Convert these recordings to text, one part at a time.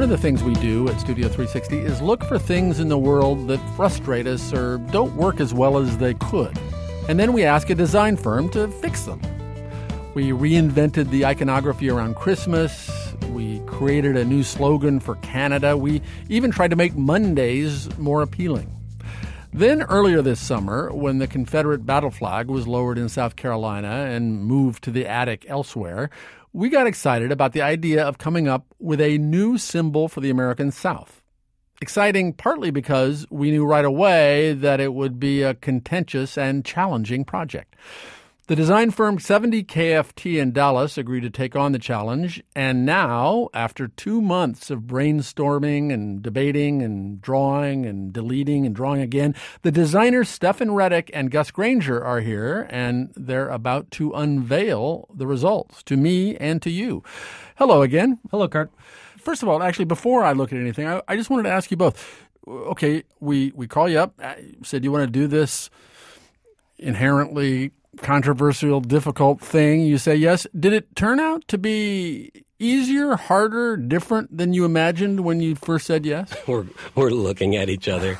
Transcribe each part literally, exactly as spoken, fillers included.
One of the things we do at Studio three sixty is look for things in the world that frustrate us or don't work as well as they could. And then we ask a design firm to fix them. We reinvented the iconography around Christmas. We created a new slogan for Canada. We even tried to make Mondays more appealing. Then earlier this summer, when the Confederate battle flag was lowered in South Carolina and moved to the attic elsewhere, we got excited about the idea of coming up with a new symbol for the American South. Exciting partly because we knew right away that it would be a contentious and challenging project. The design firm seventy K F T in Dallas agreed to take on the challenge, and now, after two months of brainstorming and debating and drawing and deleting and drawing again, the designers Stefan Reddick and Gus Granger are here, and they're about to unveil the results to me and to you. Hello again. Hello, Kurt. First of all, actually, before I look at anything, I, I just wanted to ask you both. Okay, we, we call you up, said you want to do this inherently controversial, difficult thing. You say yes. Did it turn out to be easier, harder, different than you imagined when you first said yes? We're we're looking at each other.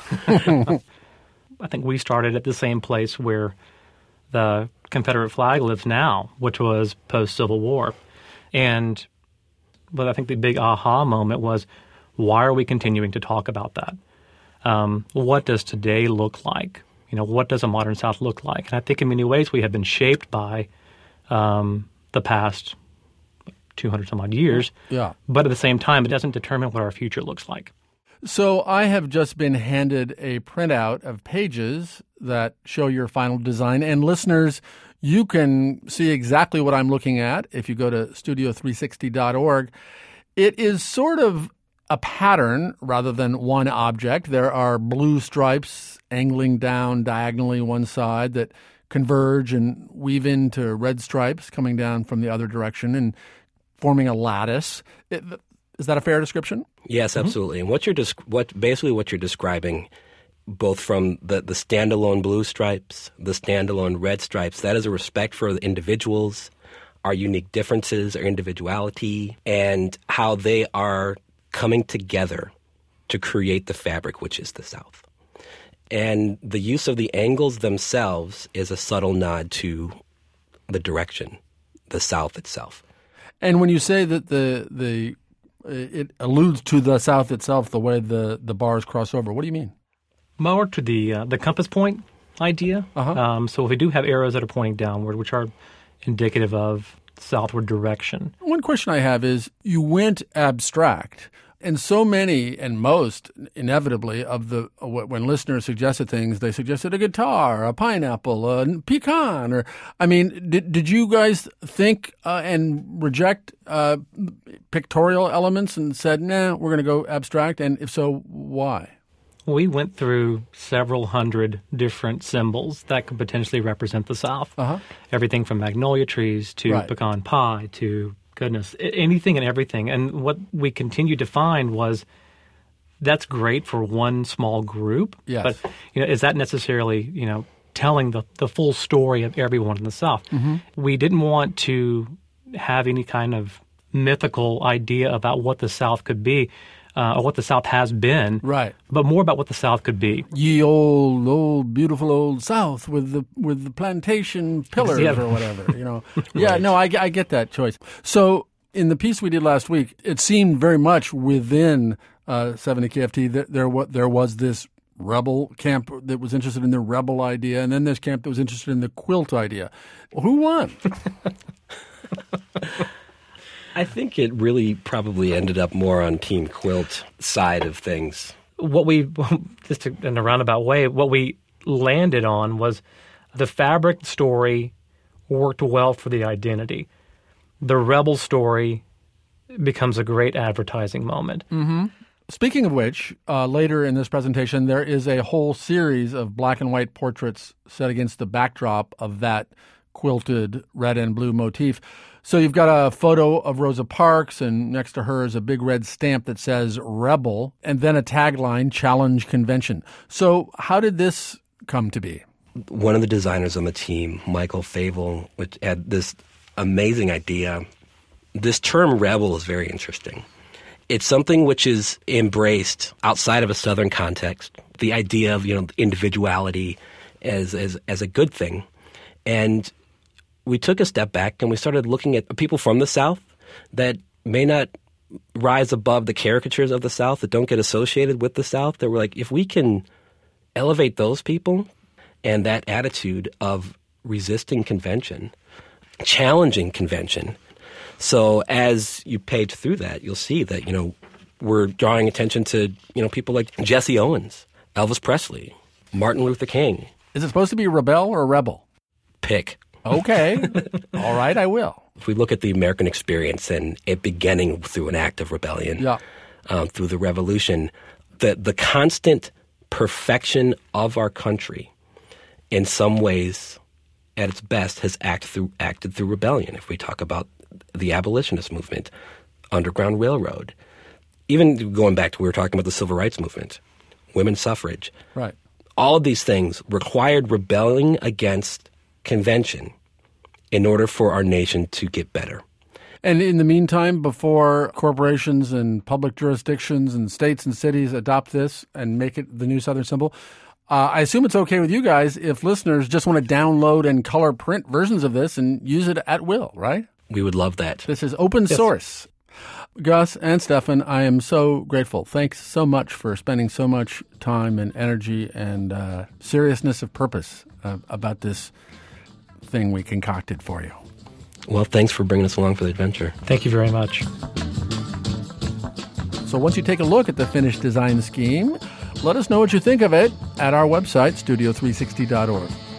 I think we started at the same place where the Confederate flag lives now, which was post-Civil War. And but I think the big aha moment was, why are we continuing to talk about that? Um, what does today look like? You know, what does a modern South look like? And I think in many ways we have been shaped by um, the past two hundred some odd years. Yeah. But at the same time, it doesn't determine what our future looks like. So I have just been handed a printout of pages that show your final design. And listeners, you can see exactly what I'm looking at if you go to studio three sixty dot org. It is sort of a pattern rather than one object. There are blue stripes angling down diagonally one side that converge and weave into red stripes coming down from the other direction and forming a lattice. It, is that a fair description? Yes, absolutely. Mm-hmm. And what you're desc- what basically what you're describing, both from the, the standalone blue stripes, the standalone red stripes, that is a respect for the individuals, our unique differences, our individuality, and how they are coming together to create the fabric, which is the South. And the use of the angles themselves is a subtle nod to the direction, the South itself. And when you say that the the it alludes to the South itself, the way the, the bars cross over, what do you mean? More to the uh, the compass point idea. Uh-huh. Um, so we do have arrows that are pointing downward, which are indicative of southward direction. One question I have is, you went abstract. And so many, and most, inevitably, of the when listeners suggested things, they suggested a guitar, a pineapple, a pecan, or I mean, did did you guys think uh, and reject uh, pictorial elements and said, nah, we're going to go abstract? And if so, why? We went through several hundred different symbols that could potentially represent the South. Uh-huh. Everything from magnolia trees to right. pecan pie to goodness, anything and everything. And what we continued to find was that's great for one small group. Yes. But you know, is that necessarily, you know, telling the, the full story of everyone in the South? Mm-hmm. We didn't want to have any kind of mythical idea about what the South could be. Uh, or what the South has been, right? But more about what the South could be. Ye old, old, beautiful old South with the with the plantation pillars yeah. or whatever, you know. Yeah, right. no, I, I get that choice. So in the piece we did last week, it seemed very much within uh, seventy K F T that there was there was this rebel camp that was interested in the rebel idea, and then this camp that was interested in the quilt idea. Who won? I think it really probably ended up more on Team Quilt side of things. What we, just to, in a roundabout way, what we landed on was the fabric story worked well for the identity. The rebel story becomes a great advertising moment. Mm-hmm. Speaking of which, uh, later in this presentation, there is a whole series of black and white portraits set against the backdrop of that quilted red and blue motif. So you've got a photo of Rosa Parks, and next to her is a big red stamp that says Rebel, and then a tagline, Challenge Convention. So how did this come to be? One of the designers on the team, Michael Favel, which had this amazing idea. This term rebel is very interesting. It's something which is embraced outside of a Southern context. The idea of, you know, individuality as as as a good thing. And we took a step back and we started looking at people from the South that may not rise above the caricatures of the South, that don't get associated with the South, that were like, if we can elevate those people and that attitude of resisting convention, challenging convention. So as you page through that, you'll see that, you know, we're drawing attention to, you know, people like Jesse Owens, Elvis Presley, Martin Luther King. Is it supposed to be rebel or rebel? Pick. Okay. All right, I will. If we look at the American experience and it beginning through an act of rebellion, yeah. um, through the revolution, the the constant perfection of our country in some ways at its best has act through, acted through rebellion. If we talk about the abolitionist movement, Underground Railroad, even going back to we were talking about the civil rights movement, women's suffrage. Right. All of these things required rebelling against convention in order for our nation to get better. And in the meantime, before corporations and public jurisdictions and states and cities adopt this and make it the new Southern symbol, uh, I assume it's okay with you guys if listeners just want to download and color print versions of this and use it at will, right? We would love that. This is open Yes. source. Gus and Stefan, I am so grateful. Thanks so much for spending so much time and energy and uh, seriousness of purpose uh, about this thing we concocted for you. Well, thanks for bringing us along for the adventure. Thank you very much. So once you take a look at the finished design scheme, let us know what you think of it at our website, studio three sixty dot org.